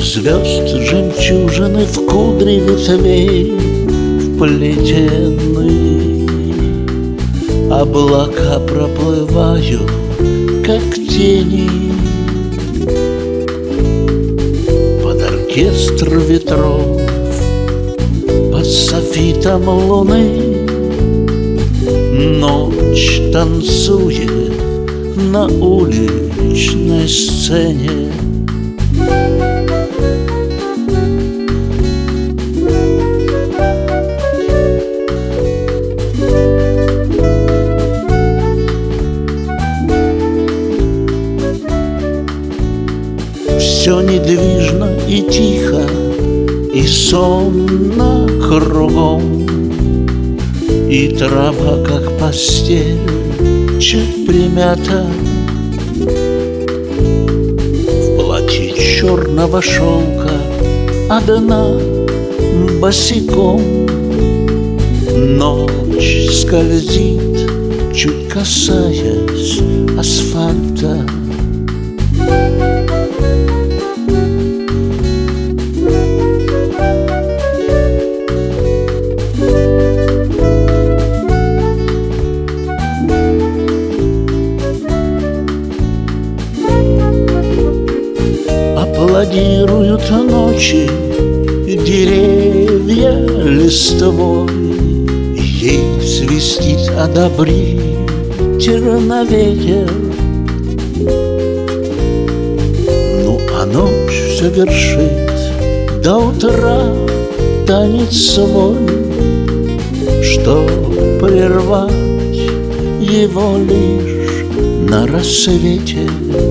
Звезд жемчужины в кудри ветвей вплетены, облака проплывают, как тени, под оркестр ветров, под софитом луны. Ночь танцует на уличной сцене. Все недвижно и тихо, и сонно кругом, и трава, как постель, чуть примята. В платье черного шелка одна босиком. Ночь скользит, чуть касаясь асфальта. Аплодируют ночи деревья листвой, ей свистит одобрительно ветер. Ну, а ночь все вершит до утра танец свой, что прервать его лишь на рассвете.